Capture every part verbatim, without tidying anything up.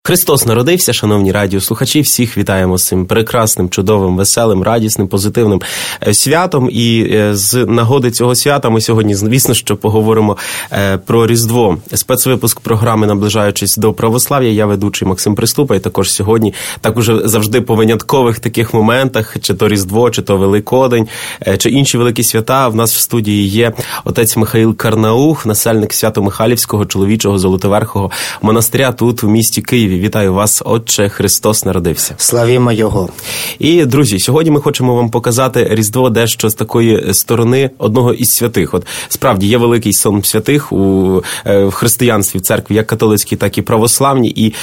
Христос народився, шановні радіослухачі, всіх вітаємо з цим прекрасним, чудовим, веселим, радісним, позитивним святом. І з нагоди цього свята ми сьогодні, звісно, що поговоримо про Різдво. Спецвипуск програми «Наближаючись до православ'я». Я ведучий Максим Приступа, і також сьогодні, так уже завжди по виняткових таких моментах, чи то Різдво, чи то Великодень, чи інші великі свята, в нас в студії є отець Михаїл Карнаух, насельник Свято-Михайлівського чоловічого Золотоверхого монастиря тут, в місті Києві. Вітаю вас, Отче, Христос народився. Славімо Його. І, друзі, сьогодні ми хочемо вам показати Різдво дещо з такої сторони одного із святих. От, справді, є великий сон святих у в християнстві, в церкві, як католицькій, так і православній, і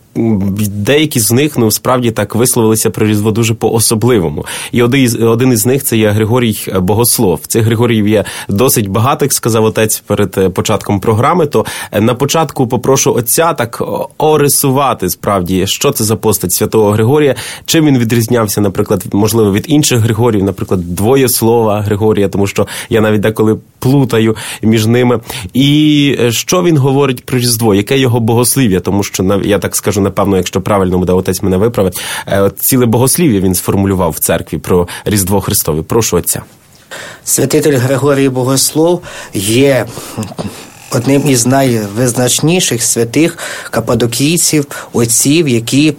деякі з них, ну, справді так висловилися про Різдво дуже по-особливому. І один із, один із них – це є Григорій Богослов. Цих Григоріїв є досить багато, як сказав отець перед початком програми, то на початку попрошу отця так орисувати справді, що це за постать святого Григорія, чим він відрізнявся, наприклад, можливо, від інших Григоріїв, наприклад, двоєслова Григорія, тому що я навіть деколи плутаю між ними. І що він говорить про Різдво, яке його богослів'я, тому що, я так скажу, напевно, якщо правильно буде, отець мене виправить, ціле богослів'я він сформулював в церкві про Різдво Христове. Прошу отця. Святитель Григорій Богослов є одним із найвизначніших святих каппадокійців, отців, які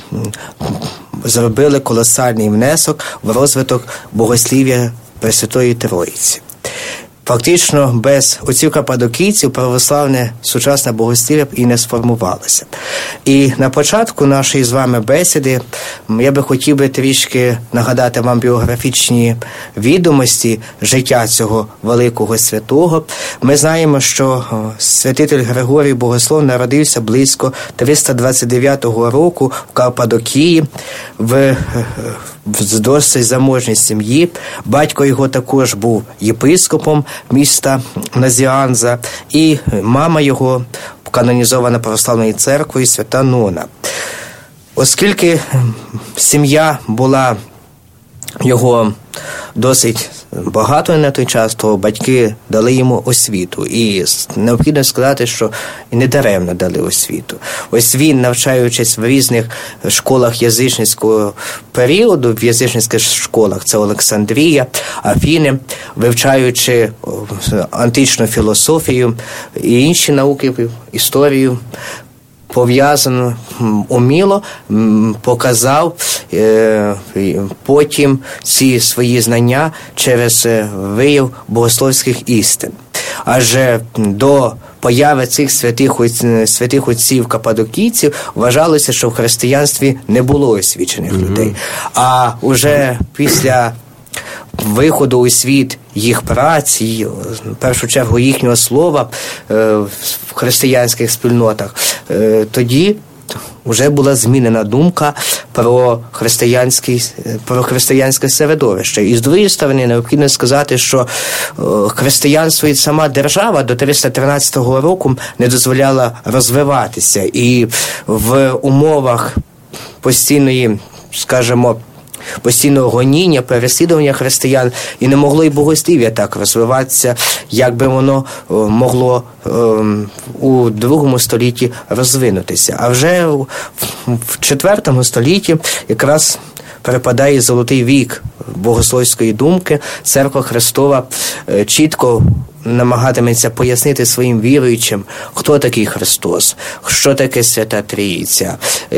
зробили колосальний внесок в розвиток богослів'я Пресвятої Троїці. Фактично, без отців каппадокійців православне сучасне богослів'я б і не сформувалося. І на початку нашої з вами бесіди я би хотів би трішки нагадати вам біографічні відомості життя цього великого святого. Ми знаємо, що святитель Григорій Богослов народився близько триста двадцять дев'ятого року в Каппадокії, в з досить заможній сім'ї. Батько його також був єпископом міста Назіанза, і мама його канонізована православною церквою свята Нона. Оскільки сім'я була його досить багато на той час, то батьки дали йому освіту. І необхідно сказати, що і не даремно дали освіту. Ось він, навчаючись в різних школах язичницького періоду, в язичницьких школах, це Олександрія, Афіни, вивчаючи античну філософію і інші науки, історію, пов'язано, уміло показав е, потім ці свої знання через вияв богословських істин. Адже до появи цих святих, святих отців каппадокійців вважалося, що в християнстві не було освічених mm-hmm. людей. А уже після виходу у світ їх праці, в першу чергу їхнього слова в християнських спільнотах, тоді вже була змінена думка про християнське, про християнське середовище. І з другої сторони, необхідно сказати, що християнство і сама держава до триста тринадцятого року не дозволяла розвиватися. І в умовах постійної, скажімо, постійного гоніння, переслідування християн, і не могло і богослів'я так розвиватися, як би воно могло е, у другому столітті розвинутися. А вже в четвертому столітті якраз припадає золотий вік богословської думки. Церква Христова е, чітко намагатиметься пояснити своїм віруючим, хто такий Христос, що таке Свята Трійця,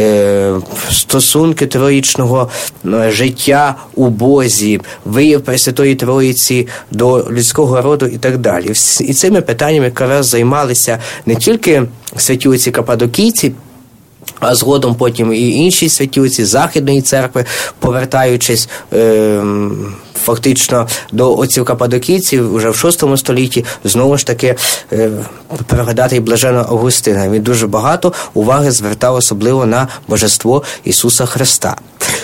стосунки троїчного життя у Бозі, вияв Пресвятої Троїці до людського роду і так далі. І цими питаннями якраз займалися не тільки святі отці каппадокійці, а згодом потім і інші святі отці Західної церкви, повертаючись е, фактично до отців каппадокійців вже в шостому столітті, знову ж таки е, пригадати і блаженного Августина. Він дуже багато уваги звертав особливо на божество Ісуса Христа.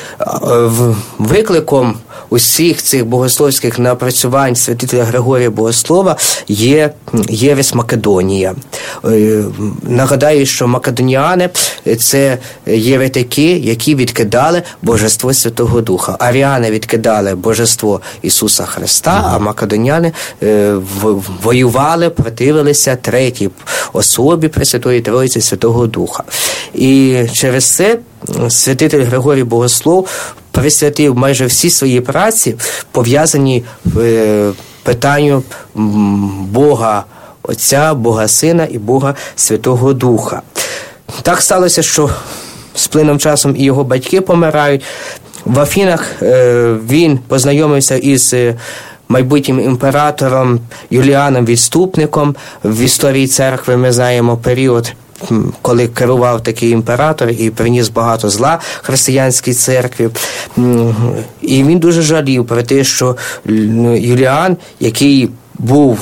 Викликом усіх цих богословських напрацювань святителя Григорія Богослова є єресь Македонія. Нагадаю, що македоніани – це єретики, які відкидали божество Святого Духа. Аріани відкидали божество Різдво Ісуса Христа, а македоняни е, в, воювали, противилися третій особі Пресвятої Троїці Святого Духа. І через це святитель Григорій Богослов присвятив майже всі свої праці, пов'язані е, питанню Бога Отця, Бога Сина і Бога Святого Духа. Так сталося, що з плином часом і його батьки помирають. В Афінах е, він познайомився із майбутнім імператором Юліаном Відступником. В історії церкви ми знаємо період, коли керував такий імператор і приніс багато зла християнській церкві. І він дуже жалів про те, що Юліан, який був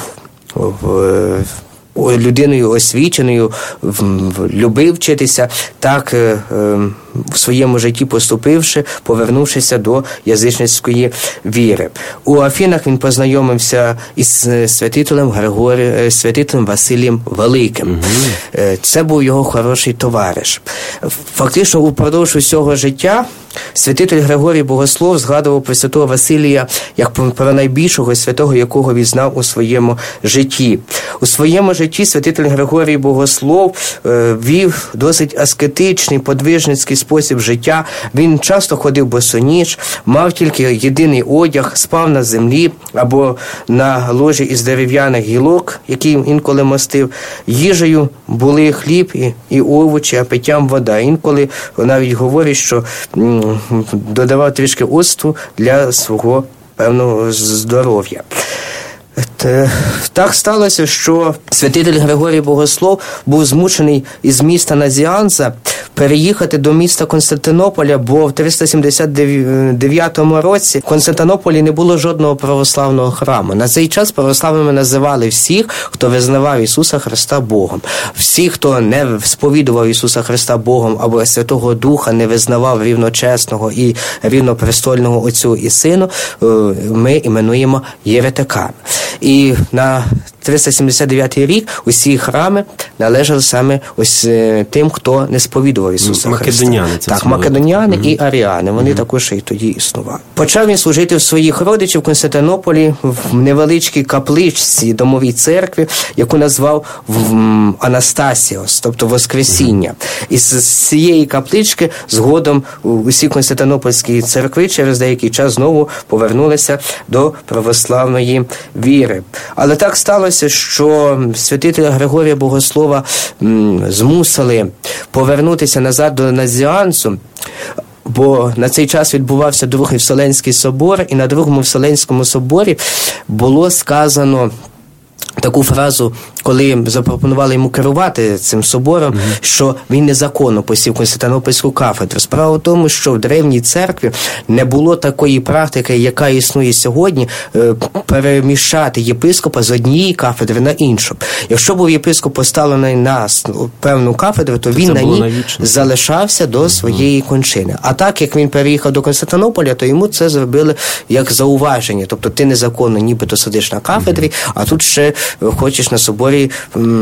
людиною освіченою, любив вчитися, так в своєму житті поступивши, повернувшися до язичницької віри. У Афінах він познайомився із святителем Григорієм, святителем Василієм Великим. Угу. Це був його хороший товариш. Фактично, упродовж усього життя святитель Григорій Богослов згадував про святого Василія як про найбільшого святого, якого він знав у своєму житті. У своєму житті святитель Григорій Богослов е, вів досить аскетичний, подвижницький спосіб життя. Він часто ходив босоніж, мав тільки єдиний одяг, спав на землі або на ложі із дерев'яних гілок, які інколи мастив. Їжею були хліб і, і овочі, а питтям вода. Інколи навіть говорить, що м, додавав трішки оцту для свого певного здоров'я. Так сталося, що святитель Григорій Богослов був змушений із міста Назіанза переїхати до міста Константинополя, бо в триста сімдесят дев'ятому році в Константинополі не було жодного православного храму. На цей час православними називали всіх, хто визнавав Ісуса Христа Богом. Всі, хто не сповідував Ісуса Христа Богом або Святого Духа, не визнавав рівночесного і рівнопрестольного Отцю і Сину, ми іменуємо єретиками. І на триста сімдесят дев'ятий рік усі храми належали саме ось тим, хто не сповідував Ісуса македоняни, Христа. Так, македоняни угу. і аріани, вони угу. також і тоді існували. Почав він служити в своїх родичів в Константинополі в невеличкій капличці, домовій церкві, яку назвав Анастасіос, тобто Воскресіння. Угу. І з цієї каплички згодом усі константинопольські церкви через деякий час знову повернулися до православної віри. Але так сталося, що святителя Григорія Богослова м, змусили повернутися назад до Назіанцу, бо на цей час відбувався Другий Вселенський собор, і на Другому Вселенському соборі було сказано таку фразу, коли запропонували йому керувати цим собором, mm-hmm. що він незаконно посів Константинопольську кафедру. Справа в тому, що в древній церкві не було такої практики, яка існує сьогодні, переміщати єпископа з однієї кафедри на іншу. Якщо був єпископ поставлений на певну кафедру, то, то він на ній навічно залишався до mm-hmm. своєї кончини. А так, як він переїхав до Константинополя, то йому це зробили як зауваження. Тобто ти незаконно нібито сидиш на кафедрі, mm-hmm. а тут ще хочеш на соборі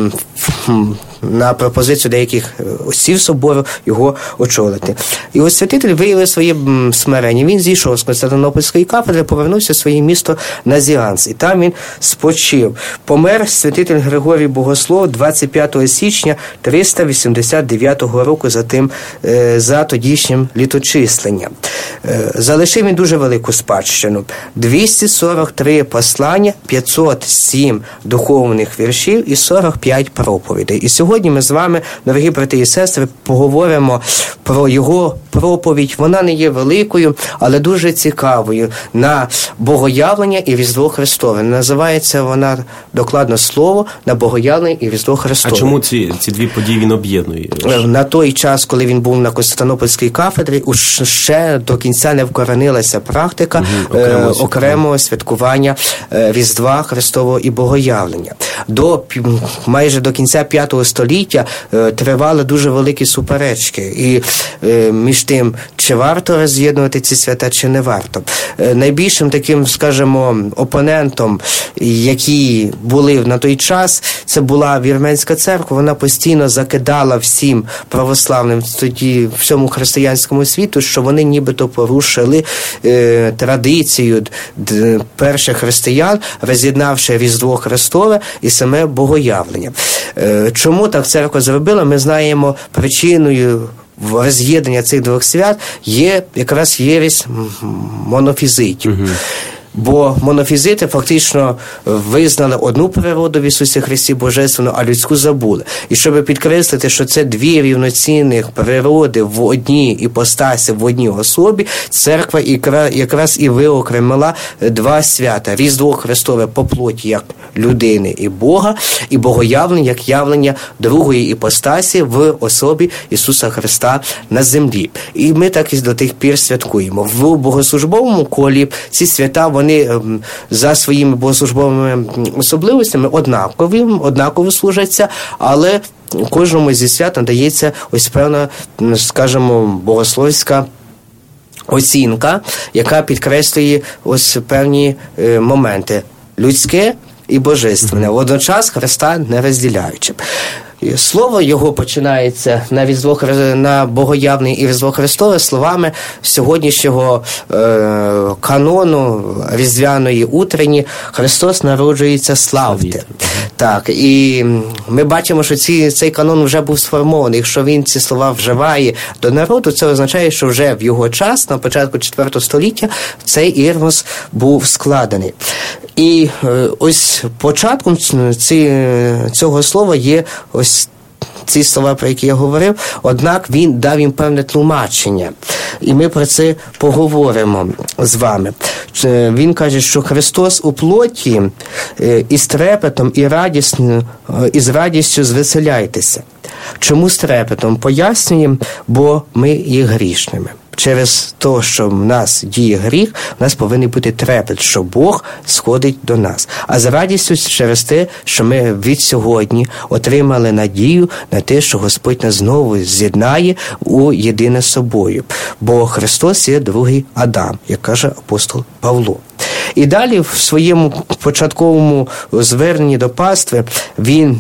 на пропозицію деяких осіб собору його очолити. І ось святитель виявив своє смирення. Він зійшов з Константинопольської кафедри, повернувся в своє місто Назіанц. І там він спочив. Помер святитель Григорій Богослов двадцять п'ятого січня триста вісімдесят дев'ятого року за тим, за тодішнім літочисленням. Залишив він дуже велику спадщину. двісті сорок три послання, п'ятсот сім духовних віршів і сорок п'ять проповідей. І сьогодні ми з вами, дорогі брати і сестри, поговоримо про його проповідь. Вона не є великою, але дуже цікавою на Богоявлення і Різдво Христове. Називається вона докладно слово на Богоявлення і Різдво Христове. А чому ці, ці дві події він об'єднує? На той час, коли він був на Константинопольській кафедрі, ще до кінця не вкоренилася практика угу, окремого, е, окремого святкування е, Різдва Христового і Богоявлення. До майже до кінця п'ятого століття століття тривали дуже великі суперечки. І між тим, чи варто роз'єднувати ці свята, чи не варто. Найбільшим таким, скажімо, опонентом, які були на той час, це була Вірменська церква. Вона постійно закидала всім православним тоді всьому християнському світу, що вони нібито порушили е, традицію д, перших християн, роз'єднавши Різдво Христове і саме Богоявлення. Е, чому так церква зробила, ми знаємо причиною роз'єднання цих двох свят є якраз єресь монофізитів. Угу. Бо монофізити фактично визнали одну природу в Ісусі Христі Божественну, а людську забули. І щоб підкреслити, що це дві рівноцінних природи в одній іпостасі, в одній особі, церква якраз і виокремила два свята. Різдво Христове по плоті як людини і Бога, і Богоявлення як явлення другої іпостасі в особі Ісуса Христа на землі. І ми так і до тих пір святкуємо. В богослужбовому колі ці свята, вони Вони за своїми богослужбовими особливостями однакові, однаково служаться, але кожному зі свят надається ось певна, скажімо, богословська оцінка, яка підкреслює ось певні моменти людське і божественне, водночас Христа не розділяючи. Слово його починається на Різдво, на Богоявлення і Різдво Христове словами сьогоднішнього е, канону різдвяної утренні «Христос народжується, славте». Так, і ми бачимо, що ці, цей канон вже був сформований. Якщо він ці слова вживає до народу, це означає, що вже в його час, на початку четвертого століття, цей ірмос був складений. І е, ось початком ці, цього слова є ось ці слова, про які я говорив, однак він дав їм певне тлумачення. І ми про це поговоримо з вами. Він каже, що Христос у плоті із трепетом і радісню, і з радістю звеселяйтеся. Чому з трепетом? Пояснюємо, бо ми є грішними. Через те, що в нас діє гріх, в нас повинен бути трепет, що Бог сходить до нас. А з радістю через те, що ми від сьогодні отримали надію на те, що Господь нас знову з'єднає у єдине з собою. Бо Христос є другий Адам, як каже апостол Павло. І далі в своєму початковому зверненні до пастви він,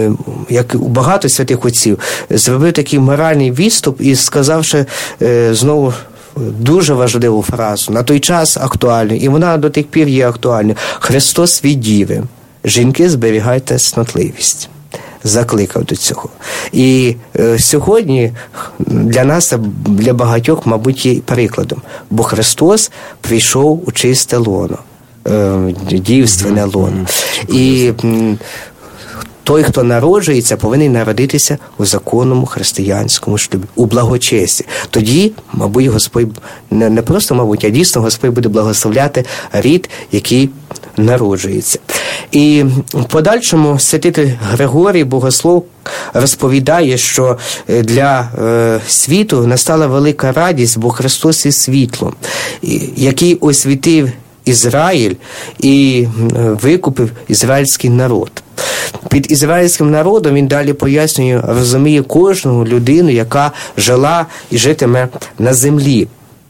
як у багато святих отців, зробив такий моральний відступ і сказавши знову дуже важливу фразу, на той час актуальну, і вона до тих пір є актуальною. «Христос від діви, жінки, зберігайте снотливість». Закликав до цього. І е, сьогодні для нас, для багатьох, мабуть, є прикладом. Бо Христос прийшов у чисте лоно, е, дівственне лоно. І м, той, хто народжується, повинен народитися у законному християнському шлюбі, у благочесті. Тоді, мабуть, Господь, не, не просто, мабуть, а дійсно Господь буде благословляти рід, який народжується. І в подальшому святитель Григорій Богослов розповідає, що для е, світу настала велика радість, бо Христос є світлом, який освітив Ізраїль і викупив ізраїльський народ. Під ізраїльським народом він далі пояснює, розуміє кожну людину, яка жила і житиме на землі.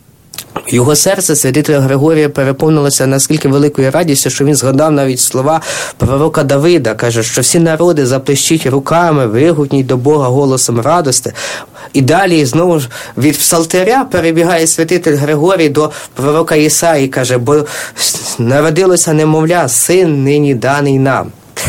Його серце святителя Григорія переповнилося наскільки великою радістю, що він згадав навіть слова пророка Давида, каже, що всі народи заплещіть руками, вигукніть до Бога голосом радости. І далі знову ж від псалтиря перебігає святитель Григорій до пророка Ісаї, каже, бо народилося немовля, син нині даний нам.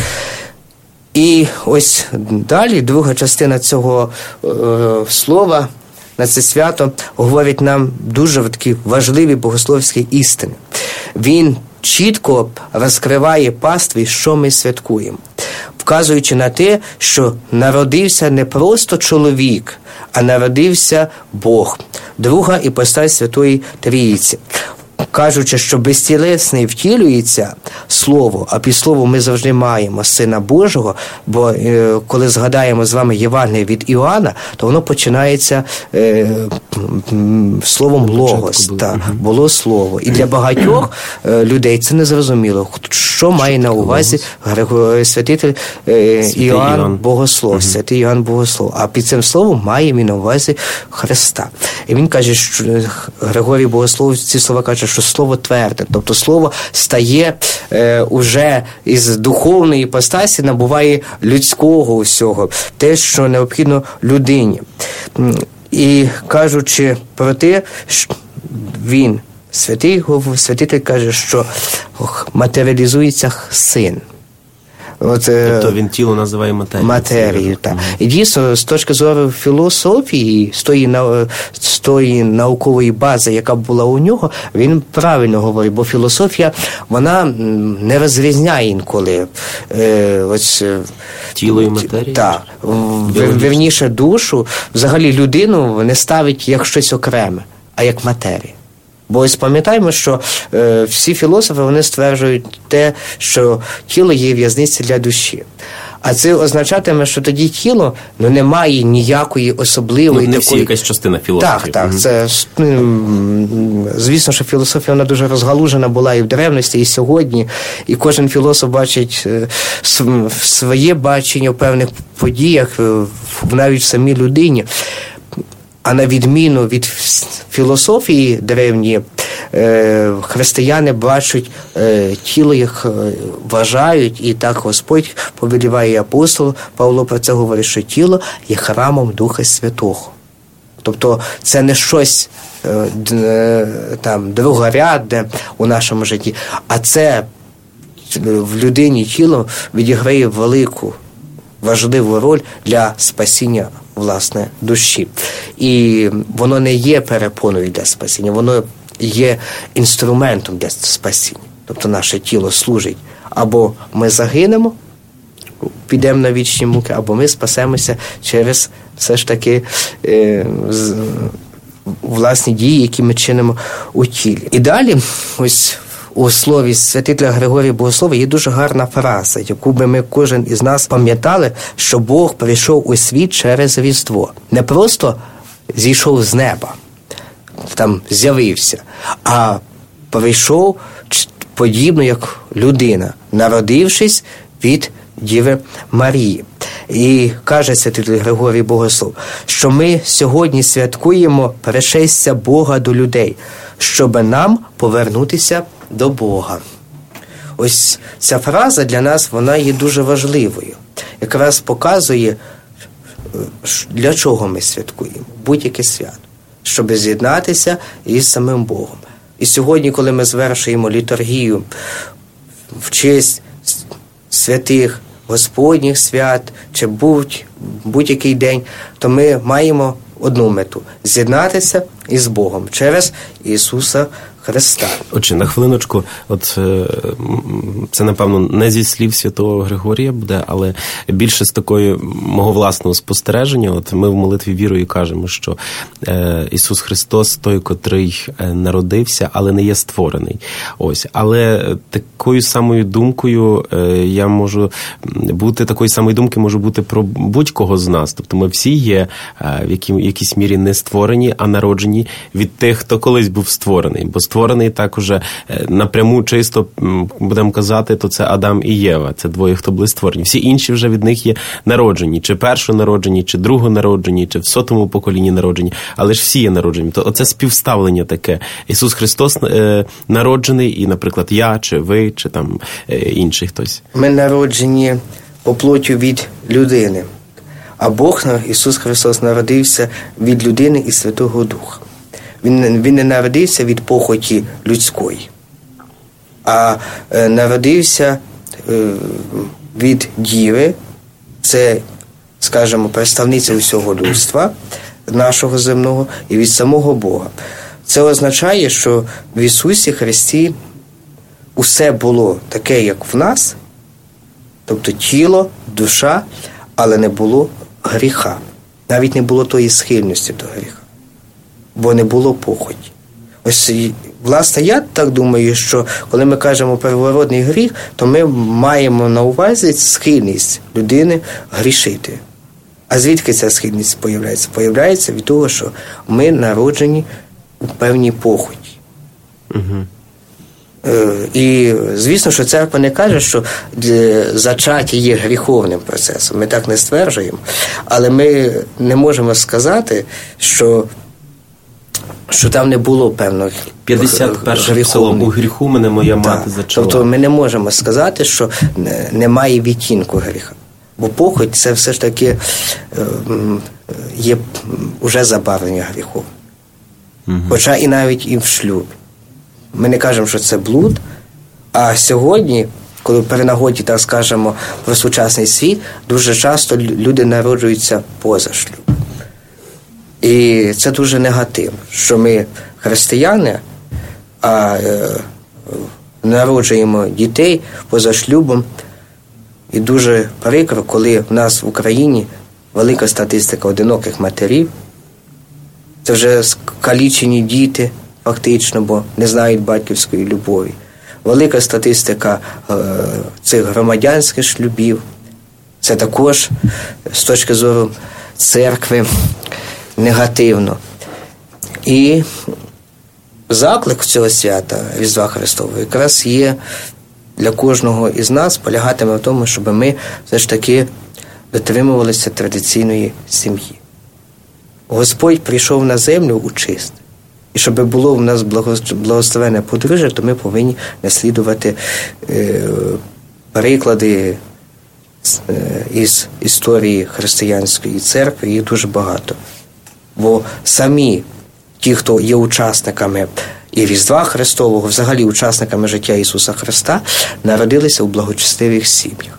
І ось далі друга частина цього е, слова на це свято говорить нам дуже такі важливі богословські істини. Він чітко розкриває пастві, що ми святкуємо, вказуючи на те, що народився не просто чоловік, а народився Бог, друга іпостась Святої Трійці. кажучи, що безтілесний втілюється Слово, а під Словом ми завжди маємо Сина Божого, бо е, коли згадаємо з вами Євангеліє від Іоанна, то воно починається е, словом «логос», та, було Слово. І для багатьох е, людей це незрозуміло, що має на увазі святитель е, Іоанн, Іоанн Богослов, угу. святий Іоанн Богослов. А під цим словом має він на увазі Христа. І він каже, що Григорій Богослов ці слова каже, що слово тверде, тобто слово стає е, уже із духовної іпостасі, набуває людського усього, те, що необхідно людині. І кажучи про те, що він, святий, святитель каже, що матеріалізується син. От, тобто він тіло називає матерією. Матерією, так. І дійсно, з точки зору філософії, з тої, з тої наукової бази, яка була у нього, він правильно говорить, бо філософія, вона не розрізняє інколи. Е, ось, тіло і матерію? Так. Вірніше, душу, взагалі людину не ставить як щось окреме, а як матерію. Бо ось пам'ятаємо, що е, всі філософи, вони стверджують те, що тіло є в'язниця для душі. А це означатиме, що тоді тіло ну, не має ніякої особливої... Ну, не такої... всі якась частина філософії. Так, так. Mm-hmm. Це, звісно, що філософія вона дуже розгалужена була і в древності, і сьогодні. І кожен філософ бачить своє бачення в певних подіях, навіть в самій людині. А на відміну від філософії древньої, християни бачать тіло, їх вважають, і так Господь повеліває, і апостол Павло про це говорить, що тіло є храмом Духа Святого. Тобто це не щось там другорядне у нашому житті, а це в людині тіло відіграє велику, важливу роль для спасіння власне душі. І воно не є перепоною для спасіння, воно є інструментом для спасіння. Тобто наше тіло служить. Або ми загинемо, підемо на вічні муки, або ми спасемося через все ж таки е, з, власні дії, які ми чинимо у тілі. І далі, ось у слові святителя Григорія Богослова є дуже гарна фраза, яку би ми кожен із нас пам'ятали, що Бог прийшов у світ через Різдво. Не просто зійшов з неба, там з'явився, а прийшов подібно як людина, народившись від Діви Марії. І каже святитель Григорій Богослов, що ми сьогодні святкуємо пришестя Бога до людей, щоб нам повернутися до Бога. Ось ця фраза для нас, вона є дуже важливою. Якраз показує, для чого ми святкуємо будь-яке свято, щоб з'єднатися із самим Богом. І сьогодні, коли ми звершуємо літургію в честь святих Господніх свят чи будь, будь-який день, то ми маємо одну мету – з'єднатися із Богом через Ісуса Христа. Отже, на хвилиночку, от це, напевно, не зі слів святого Григорія буде, але більше з такої мого власного спостереження. От ми в молитві вірою кажемо, що Ісус Христос той, котрий народився, але не є створений. Ось, але такою самою думкою я можу бути, такої самої думки можу бути про будь-кого з нас. Тобто ми всі є в якійсь мірі не створені, а народжені від тих, хто колись був створений. Бо створений так уже напряму чисто, будемо казати, то це Адам і Єва. Це двоє, хто були створені. Всі інші вже від них є народжені. Чи першонароджені, чи другонароджені, чи в сотому поколінні народжені. Але ж всі є народжені. То оце співставлення таке. Ісус Христос е, народжений, і, наприклад, я, чи ви, чи там е, інший хтось. Ми народжені по плоттю від людини. А Бог, Ісус Христос, народився від людини і Святого Духа. Він, він не народився від похоті людської, а е, народився е, від Діви, це, скажімо, представниця усього людства нашого земного і від самого Бога. Це означає, що в Ісусі Христі усе було таке, як в нас, тобто тіло, душа, але не було гріха. Навіть не було тої схильності до гріха. Бо не було похоті. Ось, власне, я так думаю, що коли ми кажемо первородний гріх, то ми маємо на увазі схильність людини грішити. А звідки ця схильність появляється? Появляється від того, що ми народжені у певній похоті. Угу. І, звісно, що церква не каже, що зачаття є гріховним процесом. Ми так не стверджуємо. Але ми не можемо сказати, що, що там не було певного п'ятдесят перший псалом. У гріху мене моя мати зачала. Тобто ми не можемо сказати, що немає відтінку гріха. Бо похоть – це все ж таки є вже забарвлення гріху. Угу. Хоча і навіть і в шлюбі. Ми не кажемо, що це блуд, а сьогодні, коли при нагоді, так скажемо, про сучасний світ, дуже часто люди народжуються поза шлюбом. І це дуже негативно, що ми християни, а е, народжуємо дітей поза шлюбом. І дуже прикро, коли в нас в Україні велика статистика одиноких матерів. Це вже скалічені діти, фактично, бо не знають батьківської любові. Велика статистика е, цих громадянських шлюбів. Це також, з точки зору церкви, негативно. І заклик цього свята, Різдва Христового, якраз є для кожного із нас, полягатиме в тому, щоб ми все ж таки дотримувалися традиційної сім'ї. Господь прийшов на землю у чисте. І щоб було в нас благословенне подружжя, то ми повинні наслідувати е, приклади е, із історії християнської церкви, їх дуже багато. Бо самі ті, хто є учасниками і Різдва Христового, взагалі учасниками життя Ісуса Христа, народилися у благочестивих сім'ях.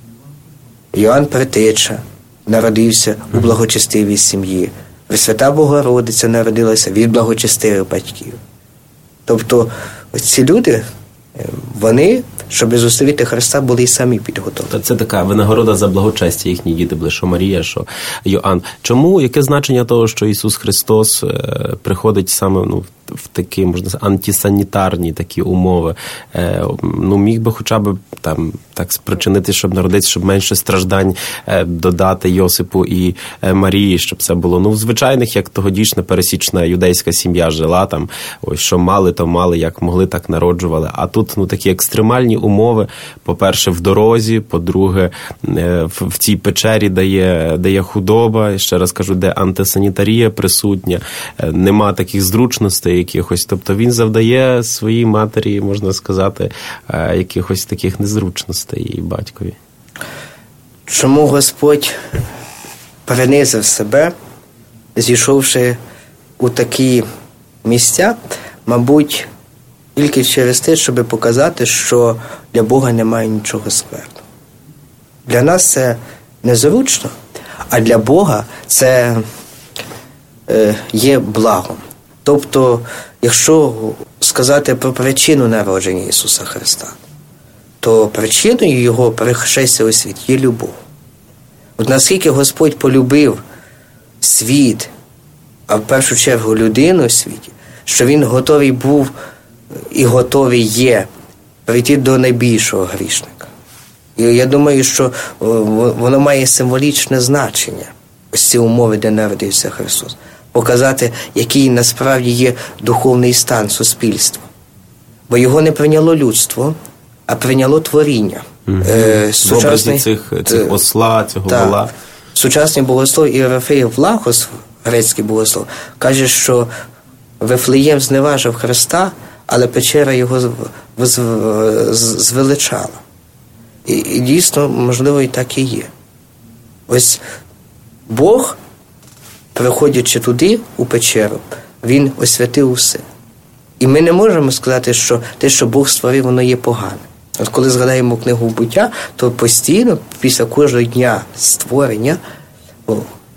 Йоанн Предтеча народився у благочестивій сім'ї. Пресвята Богородиця народилася від благочестивих батьків. Тобто ці люди, вони, щоб зустріти Христа, були і самі підготовлені. Це така винагорода за благочестя, їхні діти були, що Марія, що Йоанн. Чому, яке значення того, що Ісус Христос приходить саме ну, в такі, можна сказати, антисанітарні такі умови? Ну, міг би хоча б там так спричинити, щоб народитися, щоб менше страждань додати Йосипу і Марії, щоб це було, ну, в звичайних, як тогодішня пересічна юдейська сім'я жила там, ось що мали, то мали, як могли, так народжували. А тут, ну, такі екстремальні умови, по-перше, в дорозі, по-друге, в цій печері, де є, де є худоба, ще раз кажу, де антисанітарія присутня, нема таких зручностей якихось, тобто він завдає своїй матері, можна сказати, якихось таких незручностей і батькові. Чому Господь принизив себе, зійшовши у такі місця, мабуть, тільки через те, щоб показати, що для Бога немає нічого скверного. Для нас це незручно, а для Бога це е, є благом. Тобто, якщо сказати про причину народження Ісуса Христа, то причиною Його пришестя у світ є любов. От наскільки Господь полюбив світ, а в першу чергу людину в світі, що Він готовий був і готовий є прийти до найбільшого грішника. І я думаю, що воно має символічне значення, ось ці умови, де народився Христос. Показати, який насправді є духовний стан суспільства. Бо його не прийняло людство, а прийняло творіння. Угу. Е, сучасний, в образі цих, цих осла, цього та, вола. Сучасний богослов Іерофей Влахос, грецький богослов, каже, що Вифлеєм зневажив Христа, але печера його звеличала. І, і дійсно, можливо, і так і є. Ось Бог, приходячи туди, у печеру, Він освятив усе. І ми не можемо сказати, що те, що Бог створив, воно є погане. От коли згадаємо книгу «Буття», то постійно, після кожного дня створення, о,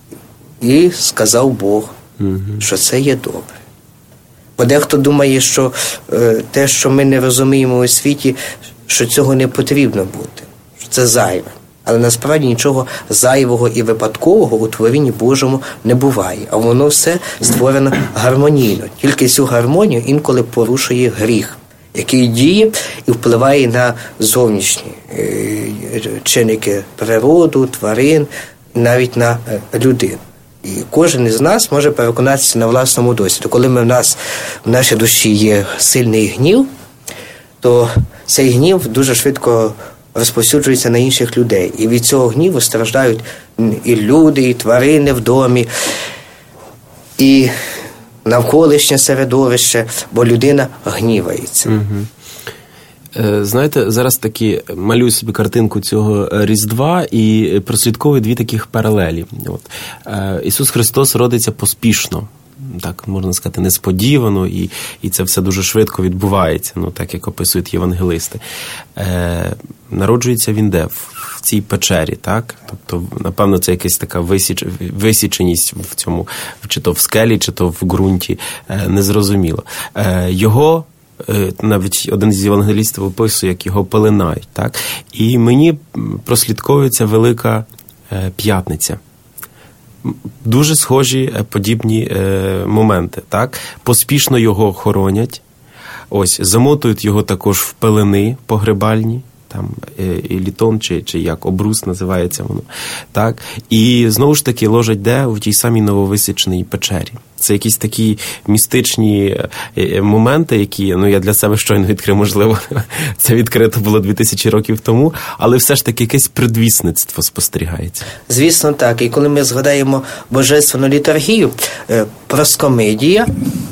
і сказав Бог, угу. що це є добре. Бо дехто думає, що е, те, що ми не розуміємо у світі, що цього не потрібно бути, що це зайве. Але насправді нічого зайвого і випадкового у творінні Божому не буває. А воно все створено гармонійно. Тільки цю гармонію інколи порушує гріх, який діє і впливає на зовнішні чинники природу, тварин, навіть на людину. І кожен із нас може переконатися на власному досвіді. Коли ми в нас, в нашій душі є сильний гнів, то цей гнів дуже швидко розповсюджується на інших людей. І від цього гніву страждають і люди, і тварини в домі, і навколишнє середовище, бо людина гнівається. Угу. Знаєте, зараз таки малюю собі картинку цього Різдва і прослідковую дві таких паралелі. От. Ісус Христос родиться поспішно, так можна сказати, несподівано, і, і це все дуже швидко відбувається, ну, так як описують євангелисти. Е, народжується він де? В цій печері, так? Тобто, напевно, це якась така висіч, висіченість в цьому, чи то в скелі, чи то в ґрунті, е, незрозуміло. Е, його навіть один з євангелістів описує, як його пеленають, так? І мені прослідковується Велика П'ятниця. Дуже схожі подібні е, моменти, так? Поспішно його хоронять, ось, замотують його також в пелени погребальні, там, і літон, чи, чи як, обрус називається воно, так? І знову ж таки ложать де? У тій самій нововисіченій печері. Це якісь такі містичні моменти, які, ну, я для себе щойно відкрив, можливо, це відкрито було дві тисячі років тому, але все ж таки якесь предвісництво спостерігається. Звісно, так. І коли ми згадаємо божественну літургію, проскомидія,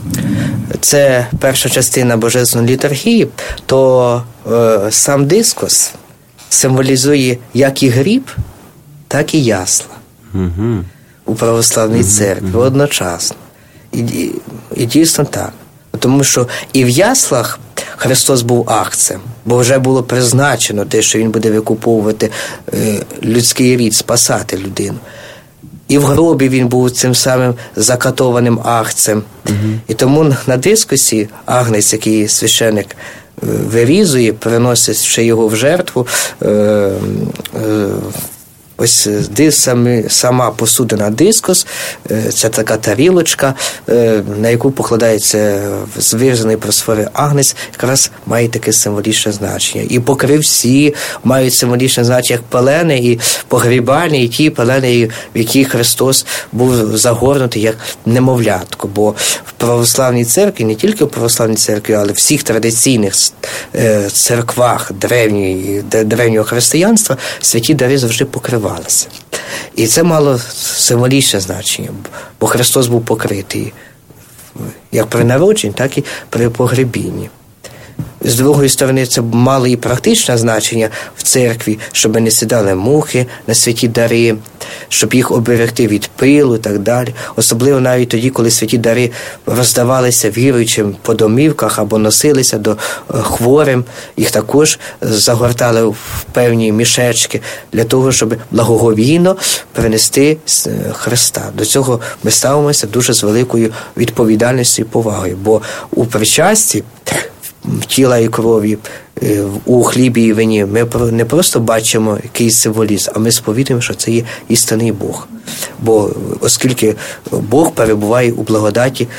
це перша частина божественної літургії, то е, сам дискос символізує як і гріб, так і ясла. Угу. У православній церкві угу. одночасно. І, і, і дійсно так. Тому що і в яслах Христос був агцем, бо вже було призначено те, що Він буде викуповувати е, людський рід, спасати людину. І в гробі він був цим самим закатованим агцем. Угу. І тому на дискусі агнець, який священик вирізує, приносить ще його в жертву, е, е, ось сама посудина дискос, це така тарілочка, на яку покладається звірзаний просфори агнець, якраз має таке символічне значення. І покривці мають символічне значення, як пелени, і погрібальні, і ті пелени, в які Христос був загорнутий як немовлятко. Бо в православній церкві, не тільки в православній церкві, але в всіх традиційних церквах древньої, древнього християнства святі дари завжди покривали. І це мало символічне значення, бо Христос був покритий як при народженні, так і при погребінні. З другої сторони, це мало і практичне значення в церкві, щоб не сідали мухи на святі дари, щоб їх оберегти від пилу і так далі. Особливо навіть тоді, коли святі дари роздавалися віруючим по домівках або носилися до хворим, їх також загортали в певні мішечки для того, щоб благоговійно принести Христа. До цього ми ставимося дуже з великою відповідальністю і повагою, бо у причасті тіла і крові, у хлібі і вині ми не просто бачимо якийсь символізм, а ми сповідуємо, що це є істинний Бог. Бо оскільки Бог перебуває у благодаті,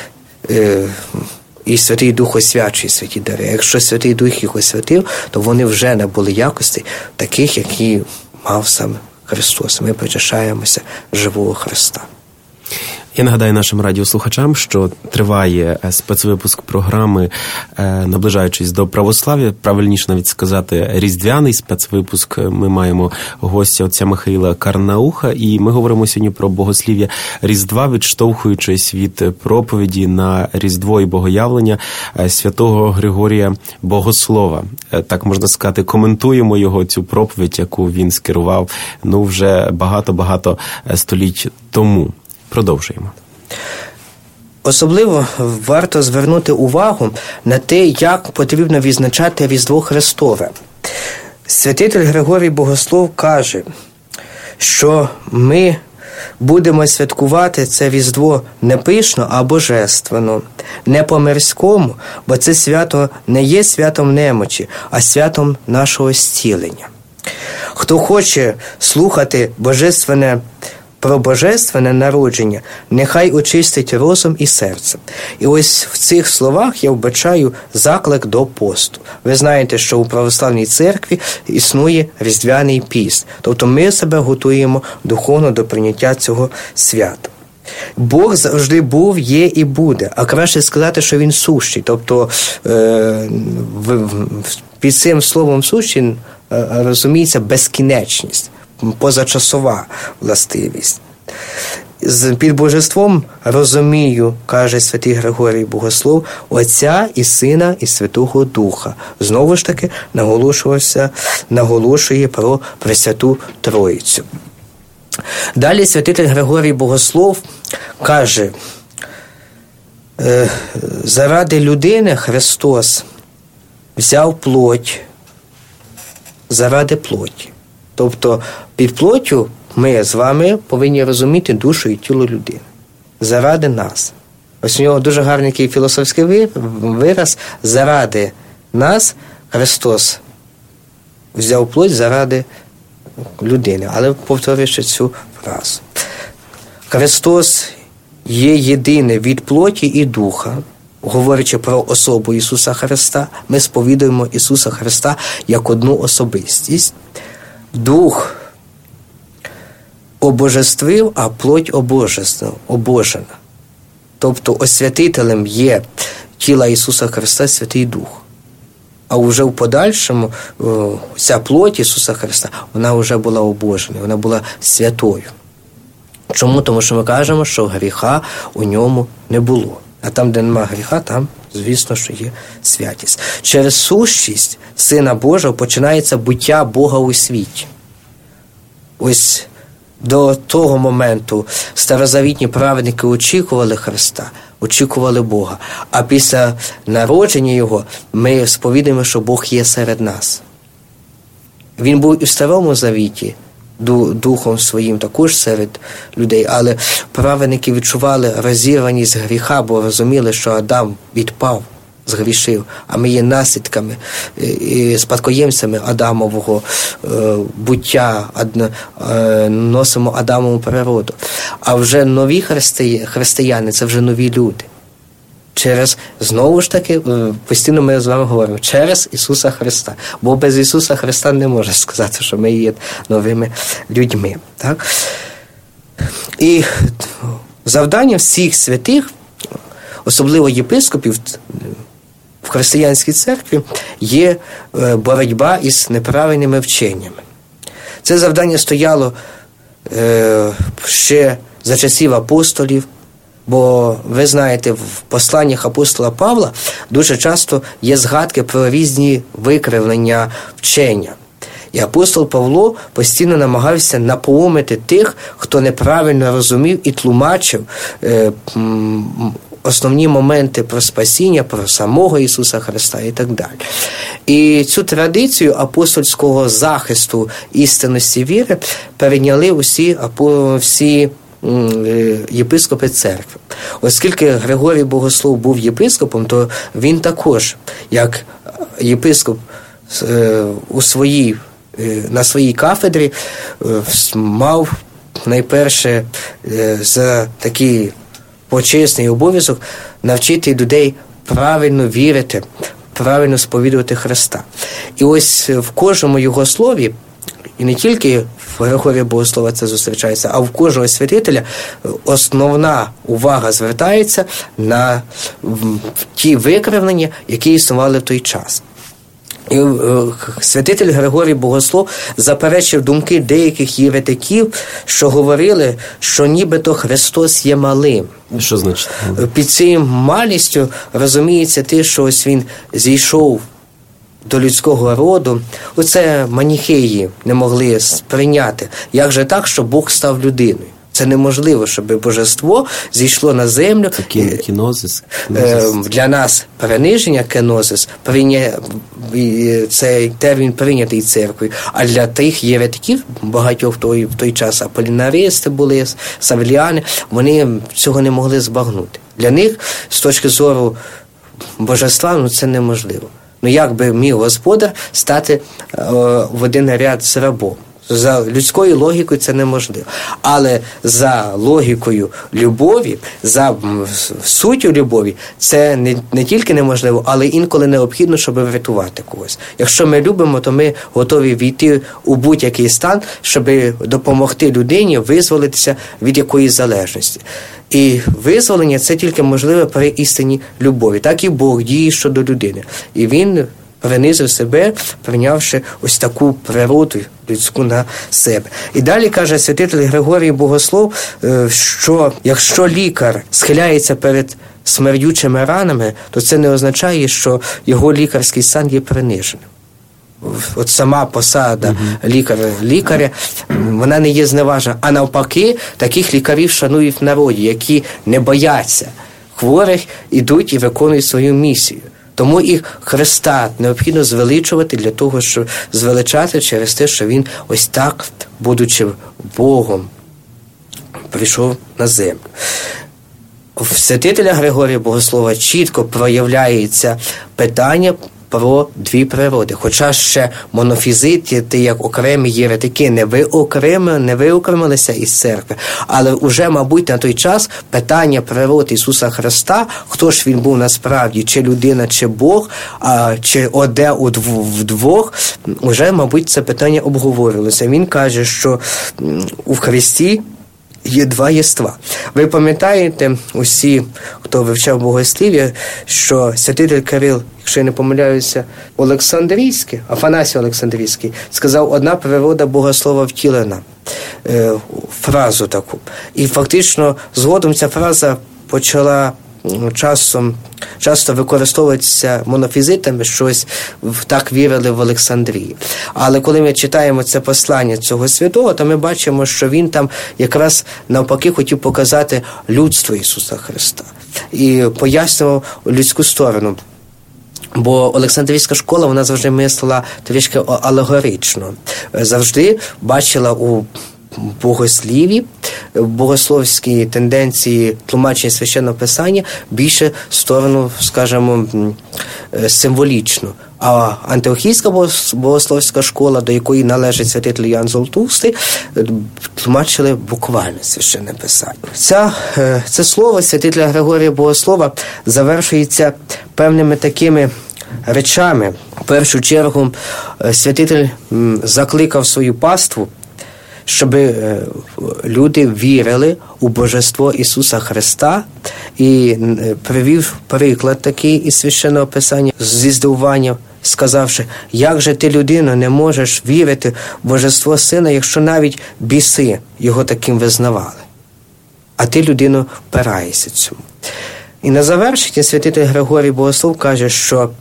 і Святий Дух освячує святі дари. Якщо Святий Дух їх освятив, то вони вже набули якостей таких, які мав сам Христос. Ми причащаємося живого Христа. Я нагадаю нашим радіослухачам, що триває спецвипуск програми «Наближаючись до православ'я», правильніше навіть сказати, різдвяний спецвипуск. Ми маємо гостя отця Михаїла Карнауха, і ми говоримо сьогодні про богослів'я Різдва, відштовхуючись від проповіді на Різдво і Богоявлення святого Григорія Богослова. Так можна сказати, коментуємо його, цю проповідь, яку він скерував, ну, вже багато-багато століть тому. Продовжуємо. Особливо варто звернути увагу на те, як потрібно відзначати Різдво Христове. Святитель Григорій Богослов каже, що ми будемо святкувати це Різдво не пишно, а божественно, не по-мирському, бо це свято не є святом немочі, а святом нашого зцілення. Хто хоче слухати божественне, про божественне народження, нехай очистить розум і серце. І ось в цих словах я вбачаю заклик до посту. Ви знаєте, що у православній церкві існує Різдвяний піст. Тобто ми себе готуємо духовно до прийняття цього свята. Бог завжди був, є і буде, а краще сказати, що Він сущий. Тобто е, під цим словом сущий розуміється безкінечність, позачасова властивість. Під божеством розумію, каже святий Григорій Богослов, Отця і Сина і Святого Духа. Знову ж таки наголошувався, наголошує про Пресвяту Троїцю. Далі святитель Григорій Богослов каже, заради людини Христос взяв плоть заради плоті. Тобто під плоттю ми з вами повинні розуміти душу і тіло людини. Заради нас. Ось у нього дуже гарний такий філософський вираз. Заради нас Христос взяв плоть заради людини. Але повторюю ще цю фразу. Христос є єдине від плоті і духа. Говорячи про особу Ісуса Христа, ми сповідуємо Ісуса Христа як одну особистість. Дух обожествив, а плоть обожена. Тобто освятителем є тіла Ісуса Христа Святий Дух. А вже в подальшому ця плоть Ісуса Христа, вона вже була обожена, вона була святою. Чому? Тому що ми кажемо, що гріха у ньому не було. А там, де нема гріха, там, звісно, що є святість. Через сущість Сина Божого починається буття Бога у світі. Ось до того моменту старозавітні праведники очікували Христа, очікували Бога. А після народження Його ми сповідуємо, що Бог є серед нас. Він був і в Старому Завіті, духом своїм також серед людей, але праведники відчували розірваність гріха, бо розуміли, що Адам відпав, згрішив, а ми є наслідками і спадкоємцями Адамового е, буття, адна, е, носимо Адамову природу. А вже нові христи, християни – це вже нові люди. Через, знову ж таки, постійно ми з вами говоримо, через Ісуса Христа. Бо без Ісуса Христа не може сказати, що ми є новими людьми. Так? І завдання всіх святих, особливо єпископів в християнській церкві, є боротьба із неправильними вченнями. Це завдання стояло ще за часів апостолів. Бо, ви знаєте, в посланнях апостола Павла дуже часто є згадки про різні викривлення вчення. І апостол Павло постійно намагався напоумити тих, хто неправильно розумів і тлумачив е, м, основні моменти про спасіння, про самого Ісуса Христа і так далі. І цю традицію апостольського захисту істинності віри перейняли усі, всі єпископи церкви. Оскільки Григорій Богослов був єпископом, то він також, як єпископ у своїй, на своїй кафедрі, мав найперше за такий почесний обов'язок навчити людей правильно вірити, правильно сповідувати Христа. І ось в кожному його слові, і не тільки в Григорія Богослова це зустрічається, а в кожного святителя основна увага звертається на ті викривлення, які існували в той час. І святитель Григорій Богослов заперечив думки деяких єретиків, що говорили, що нібито Христос є малим. Що значить? Під цією малістю розуміється те, що ось він зійшов до людського роду. Оце маніхеї не могли сприйняти. Як же так, що Бог став людиною? Це неможливо, щоб божество зійшло на землю. Це кінозис. Для нас перениження кенозис, цей термін прийнятий церквою, а для тих єретиків, багатьох в той, в той час аполінаристи були, савеліани, вони цього не могли збагнути. Для них, з точки зору божества, ну це неможливо. Ну як би міг господар стати е, в один ряд з рабом? За людською логікою це неможливо. Але за логікою любові, за суттю любові, це не, не тільки неможливо, але інколи необхідно, щоб врятувати когось. Якщо ми любимо, то ми готові війти у будь-який стан, щоб допомогти людині визволитися від якоїсь залежності. І визволення – це тільки можливе при істинній любові. Так і Бог діє щодо людини. І Він принизив себе, прийнявши ось таку природу людську на себе. І далі каже святитель Григорій Богослов, що якщо лікар схиляється перед смердючими ранами, то це не означає, що його лікарський стан є приниженим. От сама посада uh-huh. лікаря, лікаря, вона не є зневажена. А навпаки, таких лікарів шанують в народі, які не бояться хворих, ідуть і виконують свою місію. Тому і Христа необхідно звеличувати для того, щоб звеличати через те, що Він ось так, будучи Богом, прийшов на землю. В святителя Григорія Богослова чітко проявляється питання про дві природи. Хоча ще монофізити, як окремі єретики, не виокремили, не виокремилися із церкви. Але вже, мабуть, на той час питання природи Ісуса Христа, хто ж Він був насправді, чи людина, чи Бог, а, чи оде вдвох, вже, мабуть, це питання обговорювалося. Він каже, що у Христі є два єства. Ви пам'ятаєте, усі, хто вивчав богослів'я, що святитель Кирил, якщо я не помиляюся, Олександрійський, Афанасій Олександрійський, сказав: одна природа богослова втілена. Е, фразу таку. І фактично згодом ця фраза почала часом, часто використовуватися монофізитами, щось так вірили в Олександрії. Але коли ми читаємо це послання цього святого, то ми бачимо, що він там якраз навпаки хотів показати людство Ісуса Христа. І пояснював людську сторону. Бо Олександрійська школа, вона завжди мислила трішки алегорично. Завжди бачила у богосліві, богословські тенденції тлумачення Священного Писання більше сторону, скажімо, символічну. А Антиохійська богословська школа, до якої належить святитель Ян Золотоустий, тлумачили буквально Священне Писання. Ця, це слово святителя Григорія Богослова завершується певними такими речами. В першу чергу святитель закликав свою паству, щоб люди вірили у божество Ісуса Христа, і привів приклад такий із Священного Писання зі здивуванням, сказавши: як же ти, людино, не можеш вірити в божество Сина, якщо навіть біси його таким визнавали? А ти, людино, впираєшся цьому. І на завершення святитель Григорій Богослов каже, що,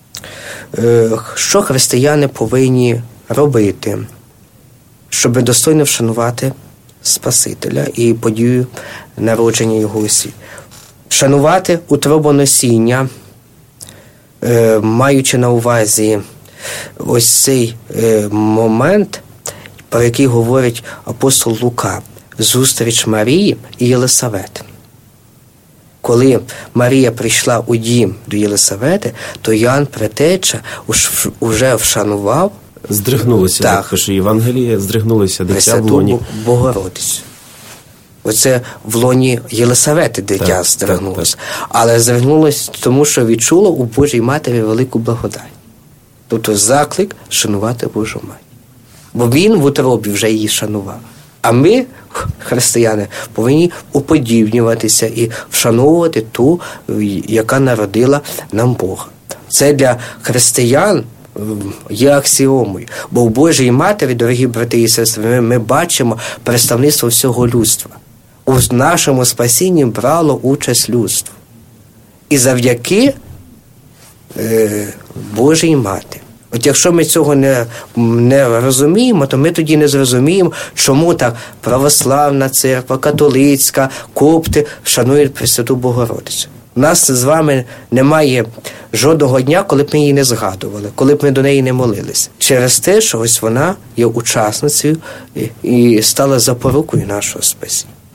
що християни повинні робити, щоб достойно вшанувати Спасителя і подію народження Його у світ. Вшанувати утробоносіння, е, маючи на увазі ось цей е, момент, про який говорить апостол Лука, зустріч Марії і Єлисавети. Коли Марія прийшла у дім до Єлисавети, то Ян Предтеча уже вшанував, здригнулося, так пише Євангеліє, здригнулося дитя в лоні Богородицю. Оце в лоні Єлисавети дитя так, здригнулося. Так, так. Але здригнулося тому, що відчуло у Божій Матері велику благодать. Тобто заклик шанувати Божу Матір. Бо він в утробі вже її шанував. А ми, християни, повинні уподібнюватися і вшановувати ту, яка народила нам Бога. Це для християн є аксіомою. Бо в Божій Матері, дорогі брати і сестри, ми, ми бачимо представництво всього людства. У нашому спасінні брало участь людство. І завдяки е, Божій Матері. От якщо ми цього не, не розуміємо, то ми тоді не зрозуміємо, чому так православна церква, католицька, копти вшанують Пресвяту Богородицю. У нас з вами немає жодного дня, коли б ми її не згадували, коли б ми до неї не молилися. Через те, що ось вона є учасницею і стала запорукою нашого спасіння.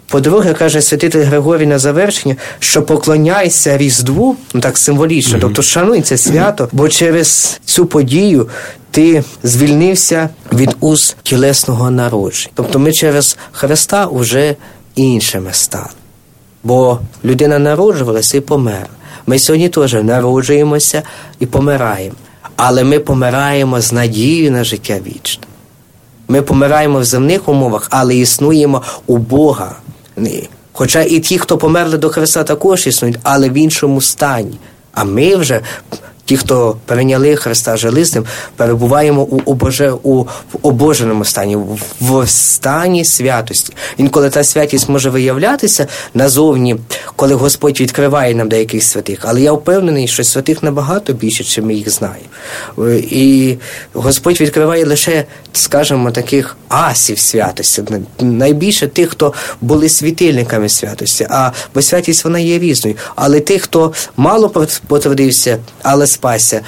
По-друге, каже святитель Григорій на завершення, що поклоняйся Різдву, ну так символічно, mm-hmm. тобто шануй це свято, бо через цю подію ти звільнився від уз тілесного народження. Тобто ми через Христа вже іншими стали. Бо людина народжувалася і померла. Ми сьогодні теж народжуємося і помираємо. Але ми помираємо з надією на життя вічне. Ми помираємо в земних умовах, але існуємо у Бога. Хоча і ті, хто померли до Христа, також існують, але в іншому стані. А ми вже, ті, хто прийняли Христа, жили з ним, перебуваємо у, обоже, у обоженому стані, в стані святості. Інколи та святість може виявлятися назовні, коли Господь відкриває нам деяких святих. Але я впевнений, що святих набагато більше, чим ми їх знаємо. І Господь відкриває лише, скажімо, таких асів святості. Найбільше тих, хто були світильниками святості. А, бо святість, вона є різною. Але тих, хто мало потрудився, але спасся,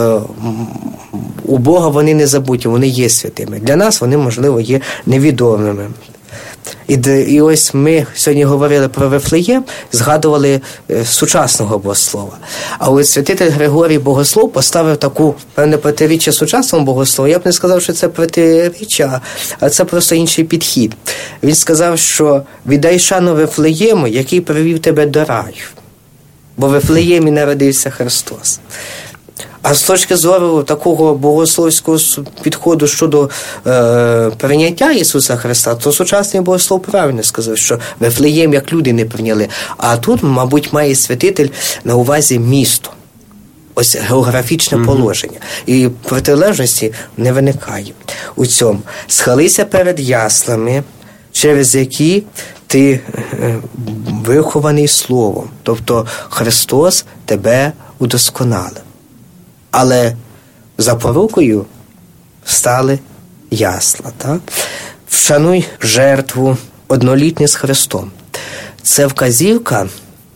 у Бога вони не забуті, вони є святими. Для нас вони, можливо, є невідомими. І, і ось ми сьогодні говорили про Вифлеєм, згадували е, сучасного богослова. А ось святитель Григорій Богослов поставив таку, певне, протиріччя сучасному богослову. Я б не сказав, що це протиріччя, а це просто інший підхід. Він сказав, що віддай шану Вифлеєму, який привів тебе до раю. Бо в Вифлеємі народився Христос. А з точки зору такого богословського підходу щодо е, прийняття Ісуса Христа, то сучасний богослов правильно сказав, що Вифлеєм як люди не прийняли. А тут, мабуть, має святитель на увазі місто. Ось географічне mm-hmm. положення. І протилежності не виникає у цьому. Схилися перед яслами, через які ти е, вихований Словом. Тобто Христос тебе удосконалив. Але запорукою стали ясла. Так? Вшануй жертву однолітню з Христом. Це вказівка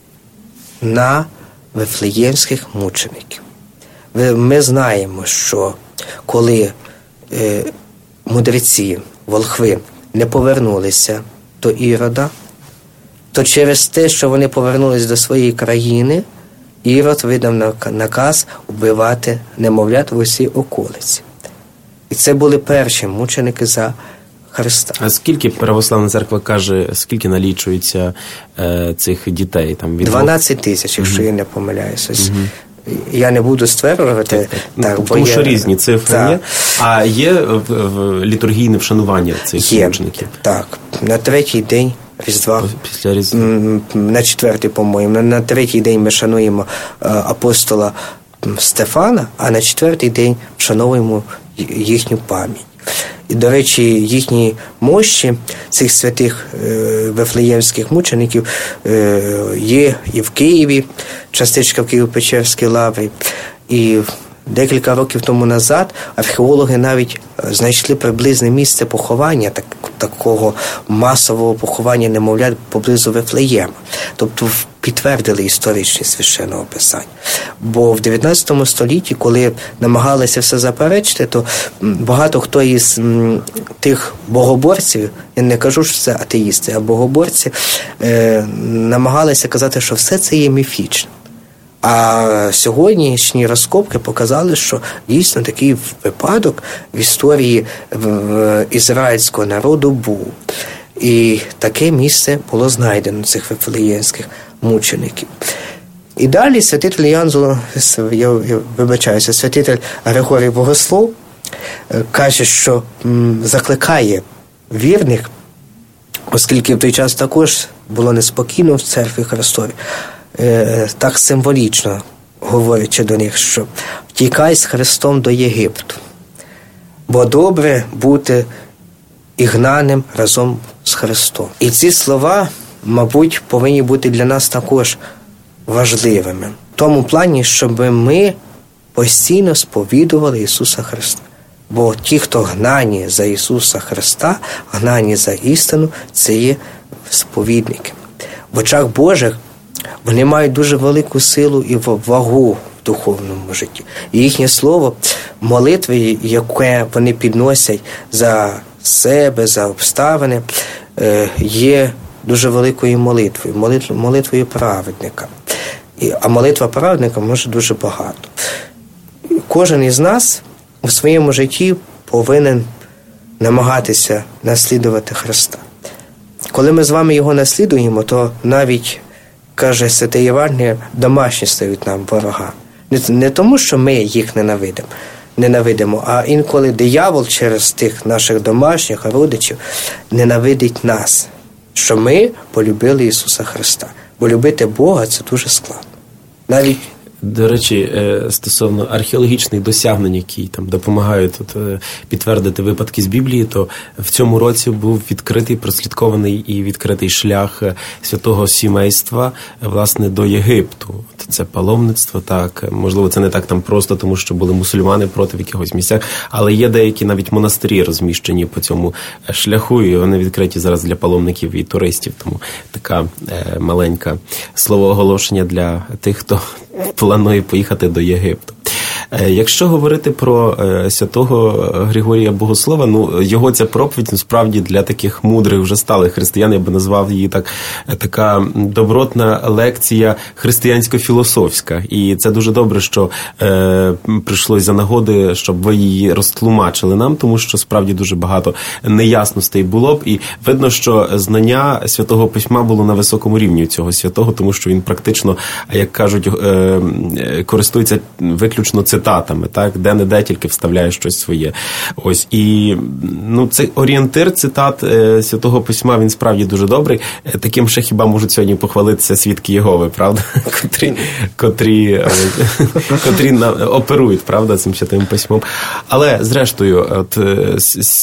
на вифлеємських мучеників. Ми знаємо, що коли е, мудреці, волхви, не повернулися до Ірода, то через те, що вони повернулись до своєї країни, Ірод видав наказ вбивати немовлят в усій околиці. І це були перші мученики за Христа. А скільки православна церква каже, скільки налічується е, цих дітей? Там, від дванадцять тисяч, якщо mm-hmm. я не помиляюся. Mm-hmm. Я не буду стверджувати. Так, так, бо тому є... що різні цифри так. є. А є в, в літургійне вшанування цих є. мучеників? Так. На третій день Різдва, після Різдва. На четвертий, по-моєму. На третій день ми шануємо апостола Стефана, а на четвертий день вшановуємо їхню пам'ять. І, до речі, їхні мощі цих святих е, вифлеємських мучеників е, є і в Києві, частичка в Києво-Печерській лаврі, і декілька років тому назад археологи навіть знайшли приблизне місце поховання, так, такого масового поховання немовлят поблизу Вифлеєма. Тобто підтвердили історичність Священного Писання. Бо в дев'ятнадцятому столітті, коли намагалися все заперечити, то багато хто із тих богоборців, я не кажу, що це атеїсти, а богоборці, е, намагалися казати, що все це є міфічно. А сьогоднішні розкопки показали, що дійсно такий випадок в історії ізраїльського народу був. І таке місце було знайдено цих вифлеємських мучеників. І далі святитель Ян, я вибачаюся, святитель Григорій Богослов каже, що закликає вірних, оскільки в той час також було неспокійно в церкві Христовій, так символічно говорячи до них, що втікай з Христом до Єгипту, бо добре бути ігнаним разом з Христом. І ці слова, мабуть, повинні бути для нас також важливими. В тому плані, щоб ми постійно сповідували Ісуса Христа. Бо ті, хто гнані за Ісуса Христа, гнані за істину, це є сповідники. В очах Божих вони мають дуже велику силу і вагу в духовному житті. І їхнє слово, молитви, яке вони підносять за себе, за обставини, є дуже великою молитвою, молитв, молитвою праведника. І, а молитва праведника може дуже багато. Кожен із нас у своєму житті повинен намагатися наслідувати Христа. Коли ми з вами його наслідуємо, то навіть, каже Святе Євангеліє, домашні стають нам ворога. Не, не тому, що ми їх ненавидимо, ненавидимо, а інколи диявол через тих наших домашніх родичів ненавидить нас, що ми полюбили Ісуса Христа. Бо любити Бога – це дуже складно. Навіть До речі, стосовно археологічних досягнень, які там допомагають тут підтвердити випадки з Біблії, то в цьому році був відкритий, прослідкований і відкритий шлях святого сімейства, власне, до Єгипту. Це паломництво, так, можливо, це не так там просто, тому що були мусульмани проти в якихось місцях, але є деякі навіть монастирі розміщені по цьому шляху, і вони відкриті зараз для паломників і туристів, тому така е, маленька словооголошення для тих, хто планує поїхати до Єгипту. Якщо говорити про святого Григорія Богослова, ну, його ця проповідь, справді, для таких мудрих, вже сталих християн, я би назвав її так, така добротна лекція християнсько-філософська. І це дуже добре, що е, прийшлось за нагоди, щоб ви її розтлумачили нам, тому що, справді, дуже багато неясностей було б. І видно, що знання Святого Письма було на високому рівні цього святого, тому що він практично, як кажуть, е, користується виключно цитатами. Цитатами, так, де-не-де тільки вставляє щось своє. Ось, і, ну, цей орієнтир цитат е, Святого Письма, він справді дуже добрий. Е, таким ще хіба можуть сьогодні похвалитися свідки Єгови, правда? Котрі, котрі, е, котрі на, оперують, правда, цим Святим Письмом. Але, зрештою, от, е,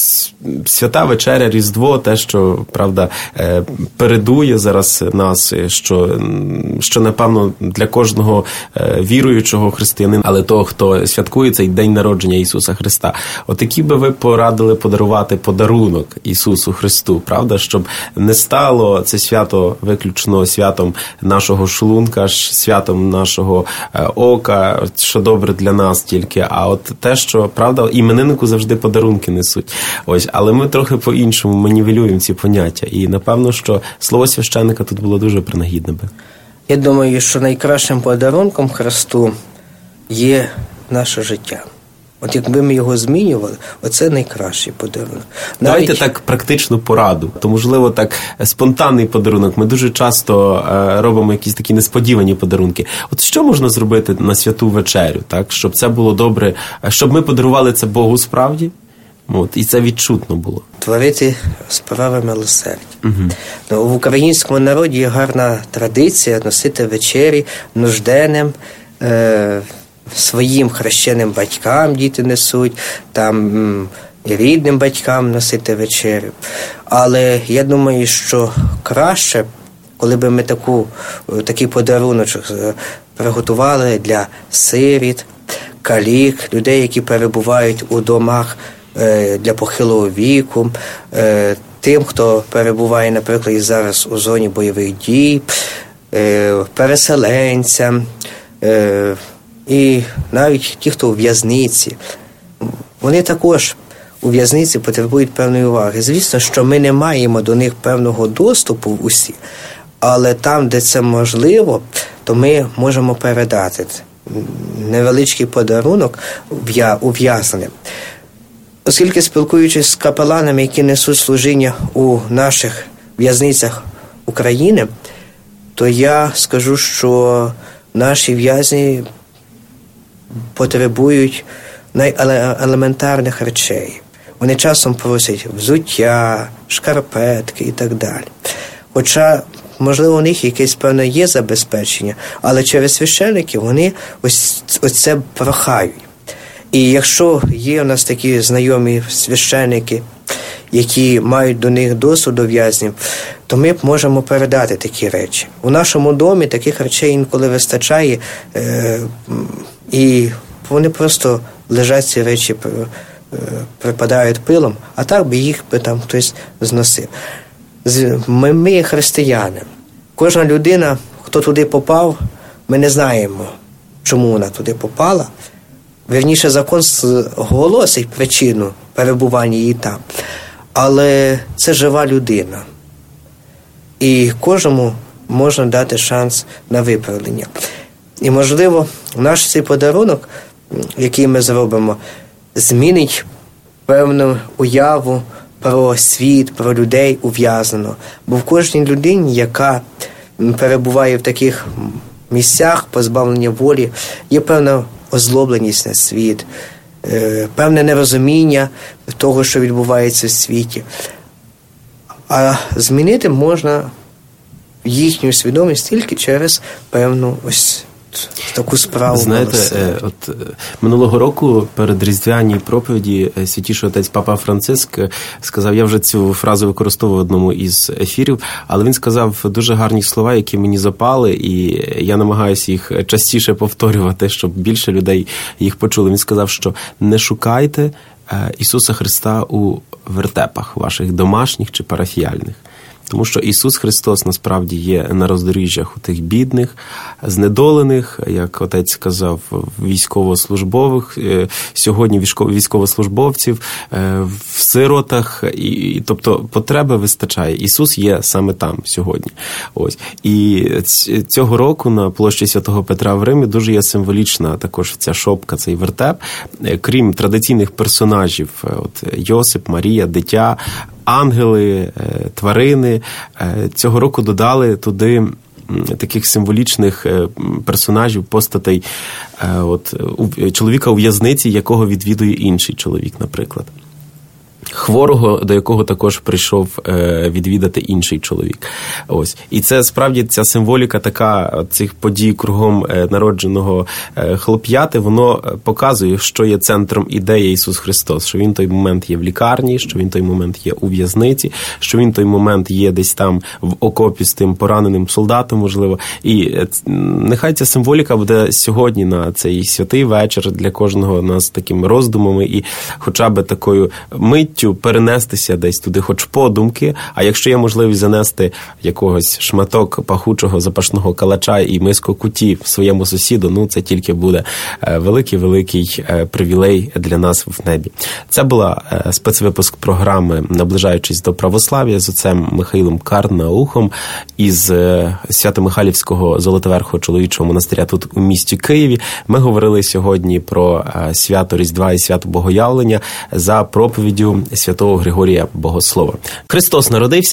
Свята Вечеря, Різдво, те, що, правда, е, передує зараз нас, що, що, напевно, для кожного е, віруючого християнина, але того, хто святкує цей день народження Ісуса Христа. От які би ви порадили подарувати подарунок Ісусу Христу, правда? Щоб не стало це свято виключно святом нашого шлунка, святом нашого ока, що добре для нас тільки, а от те, що, правда, імениннику завжди подарунки несуть. Ось, але ми трохи по-іншому манівелюємо ці поняття. І, напевно, що слово священника тут було дуже принагідне би. Я думаю, що найкращим подарунком Христу є наше життя. От якби ми його змінювали, оце найкращий подарунок. Навіть... Давайте так практичну пораду. То, можливо, так спонтанний подарунок. Ми дуже часто е, робимо якісь такі несподівані подарунки. От що можна зробити на святу вечерю, так, щоб це було добре, щоб ми подарували це Богу справді? От, і це відчутно було. Творити справи милосердя. Угу. Ну, в українському народі є гарна традиція носити вечері нужденним, е, своїм хрещеним батькам діти несуть, там і рідним батькам носити вечерю. Але я думаю, що краще, коли б ми таку, такий подаруночок приготували для сиріт, калік, людей, які перебувають у домах для похилого віку, тим, хто перебуває, наприклад, і зараз у зоні бойових дій, переселенцям, і навіть ті, хто у в'язниці, вони також у в'язниці потребують певної уваги. Звісно, що ми не маємо до них певного доступу усі, але там, де це можливо, то ми можемо передати невеличкий подарунок ув'язненим. Оскільки, спілкуючись з капеланами, які несуть служіння у наших в'язницях України, то я скажу, що наші в'язні потребують найелементарних речей. Вони часом просять взуття, шкарпетки і так далі. Хоча, можливо, у них якесь певне є забезпечення, але через священиків вони ось, ось це прохають. І якщо є у нас такі знайомі священики, які мають до них доступ до в'язнів, то ми можемо передати такі речі. У нашому домі таких речей інколи вистачає, е- і вони просто лежать, ці речі, е- припадають пилом, а так би їх би там хтось зносив. Ми, ми є християни. Кожна людина, хто туди попав, ми не знаємо, чому вона туди попала. Вірніше, закон оголосить причину перебування її там. Але це жива людина. і кожному можна дати шанс на виправлення. І, можливо, наш цей подарунок, який ми зробимо, змінить певну уяву про світ, про людей ув'язнено. Бо в кожній людині, яка перебуває в таких місцях позбавлення волі, є певна озлобленість на світ, певне нерозуміння того, що відбувається в світі. А змінити можна їхню свідомість тільки через певну ось таку справу. Знаєте, от минулого року перед різдвяній проповіді святіший отець Папа Франциск сказав, я вже цю фразу використовував в одному із ефірів, але він сказав дуже гарні слова, які мені запали, і я намагаюся їх частіше повторювати, щоб більше людей їх почули. Він сказав, що не шукайте Ісуса Христа у вертепах ваших домашніх чи парафіяльних. Тому що Ісус Христос насправді є на роздоріжжях у тих бідних, знедолених, як отець сказав, військовослужбових, сьогодні військовослужбовців, в сиротах, і, тобто потреби вистачає. Ісус є саме там сьогодні. Ось. І цього року на площі Святого Петра в Римі дуже є символічна також ця шопка, цей вертеп. Крім традиційних персонажів, от Йосип, Марія, дитя, ангели, тварини, цього року додали туди таких символічних персонажів, постатей от, чоловіка у в'язниці, якого відвідує інший чоловік, наприклад. Хворого, до якого також прийшов відвідати інший чоловік. Ось. І це справді ця символіка така цих подій кругом народженого хлоп'яти, воно показує, що є центром ідеї Ісус Христос, що Він той момент є в лікарні, що Він той момент є у в'язниці, що Він той момент є десь там в окопі з тим пораненим солдатом, можливо. І нехай ця символіка буде сьогодні на цей святий вечір для кожного нас такими роздумами і хоча б такою миттю перенестися десь туди хоч подумки, а якщо є можливість занести якогось шматок пахучого запашного калача і миску куті своєму сусіду, ну це тільки буде великий-великий привілей для нас в небі. Це була спецвипуск програми «Наближаючись до православ'я» з отцем Михаїлом Карнаухом із Свято-Михайлівського Золотоверхого чоловічого монастиря тут у місті Києві. Ми говорили сьогодні про свято Різдва і свято Богоявлення за проповіддю святого Григорія Богослова. Христос народився.